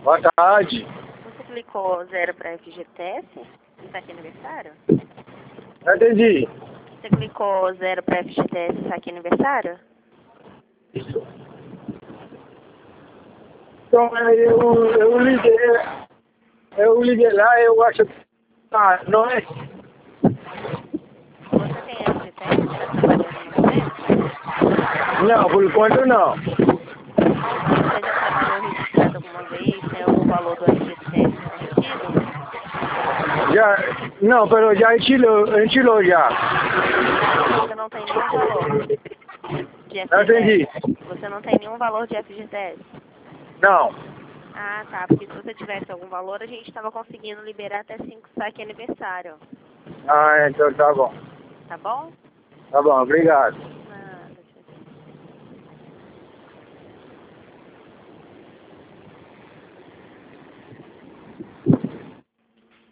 Boa tarde. Você clicou 0 para FGTS e saque aniversário? Não entendi. Você clicou 0 para FGTS e saque aniversário? Isso. Então, eu liguei lá, eu acho que... Ah, não é? Você tem FGTS? Está trabalhando no momento? Não, por enquanto não. Você já trabalhou registrado alguma vez? Tem algum valor do FGTS vencido? Já, não, pero já enchilou já. Você não tem nenhum valor de Não entendi. FGTS? Você não tem nenhum valor de FGTS? Não. Ah, tá. Porque se você tivesse algum valor, a gente estava conseguindo liberar até 5 saque aniversário. Ah, então tá bom. Tá bom? Tá bom, obrigado. Nada, tchau.